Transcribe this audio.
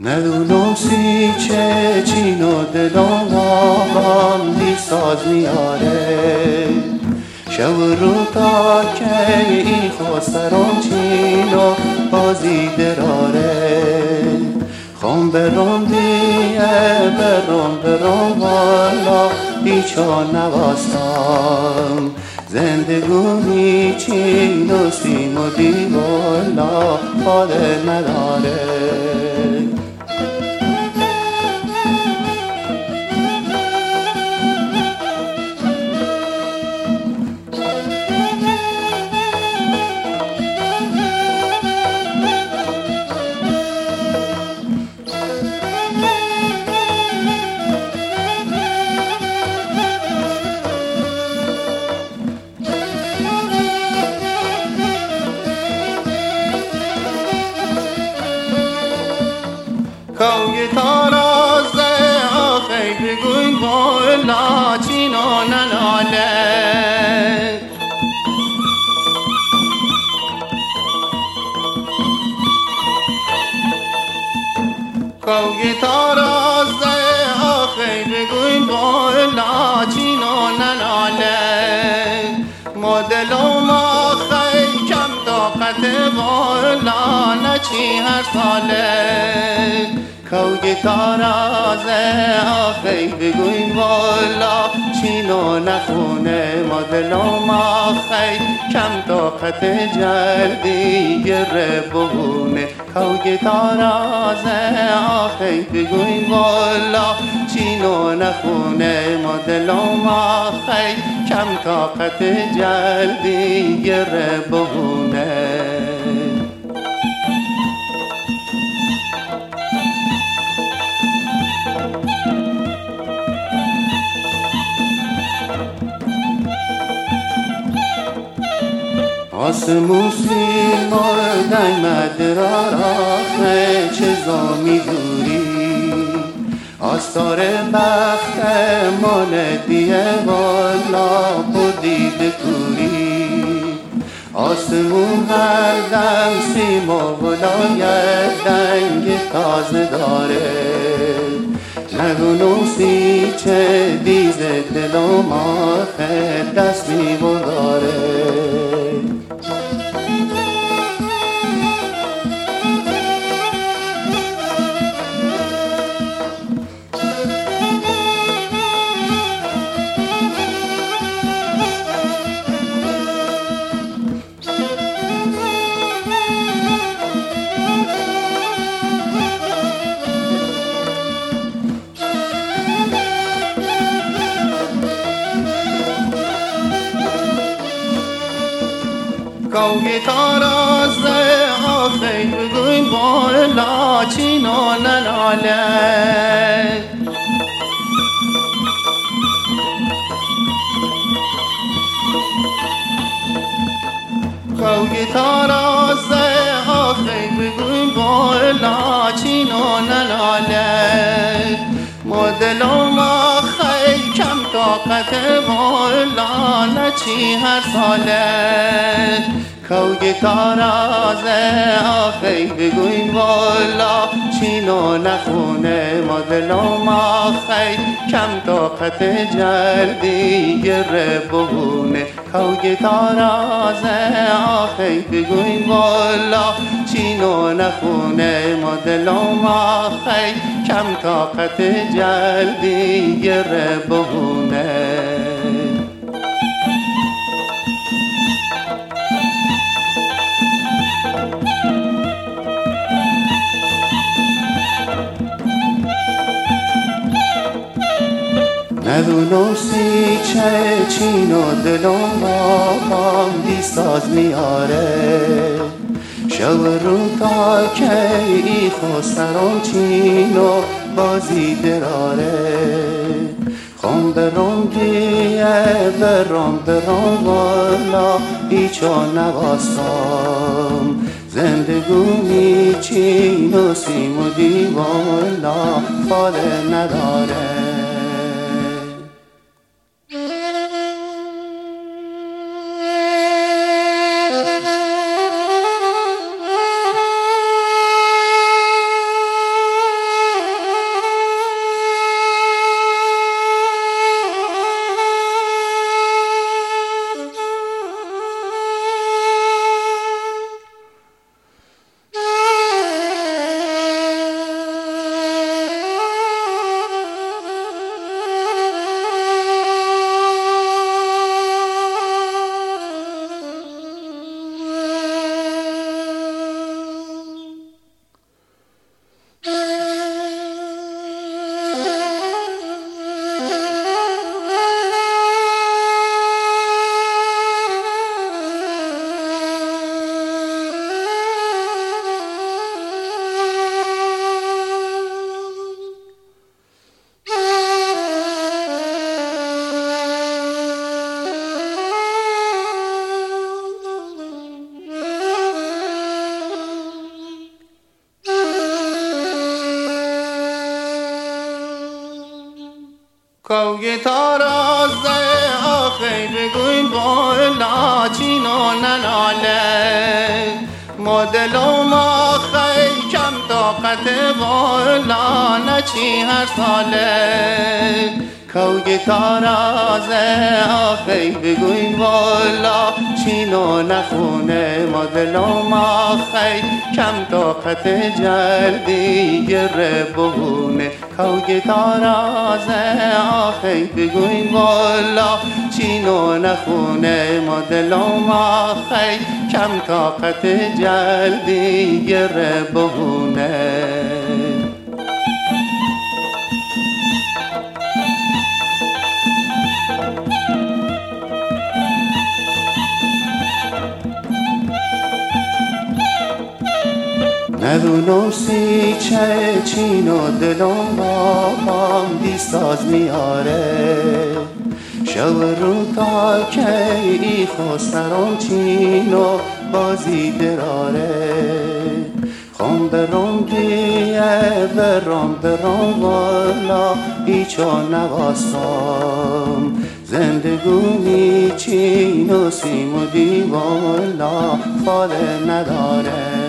ندونم سی چه چین و دلم آقام بی ساز میاره شب و رو تا که ای خواسترم چین و بازی دراره خون برم دیه برم والا بیچا نواستم زندگونی چین و سیم و دی والا حال نداره کوی تارازه آخی بگوی والا چینو نناله کوی تارازه آخی بگوی والا چینو نناله مدلوم آخی کم طاقت والا نچی هر ساله کوی تارازه آخی بگوی والا چینو نخونه مدلوم آخی کم طاقت جردی گره بگونه کوی تارازه آخی بگوی والا چینو نخونه مدلوم آخی کم طاقت جردی گره بگونه آسمون سیر مردن مدرار آخه چه زامی دوری آستار بخت مال دیه والا بودید کوری آسمون هر دم سیم و ولایت دنگ تازه داره نگونم سی چه دیز دلم آخه دست می برداره کوی تارازه آخی بگوی والا چینو نناله کوی تارازه آخی بگوی والا چینو نناله مدلوم آخی کم طاقت والا نچی هر ساله کوی تارازه آخی بگوی والا چینو نخونه مدلوم آخی کم طاقت جردی گره بگونه کوی تارازه آخی بگوی والا چینو نخونه مدلوم آخی کم طاقت جردی گره بگونه ندونم سی چه چین و دلم آقام بی ساز میاره شب رو تا که ای خواسترم چین و بازی دراره خون برم دیه برم والا ایچا نواستم زندگونی چین و سیم و دی والا حال نداره کوی تارازه آخی بگوین بالا چینو نناله مدلو ما خی کم طاقت بالا نچی هر ساله کوی تارازه آخی بگوین بالا چینو نخونه مدلو ما خی کم طاقت جلدی گره بهونه کوی تارازه آخی بگوین بالا چینو نخونه مدلو ما خی کم طاقت جلدی گره بهونه ندونم سی چه چینو دلم بابام دیستاز میاره شو رو تا که ای خسرم چینو بازی دراره خم برم دیه برم والا ایچو نواستم زندگونی چینو سیم و دیوالا خاله نداره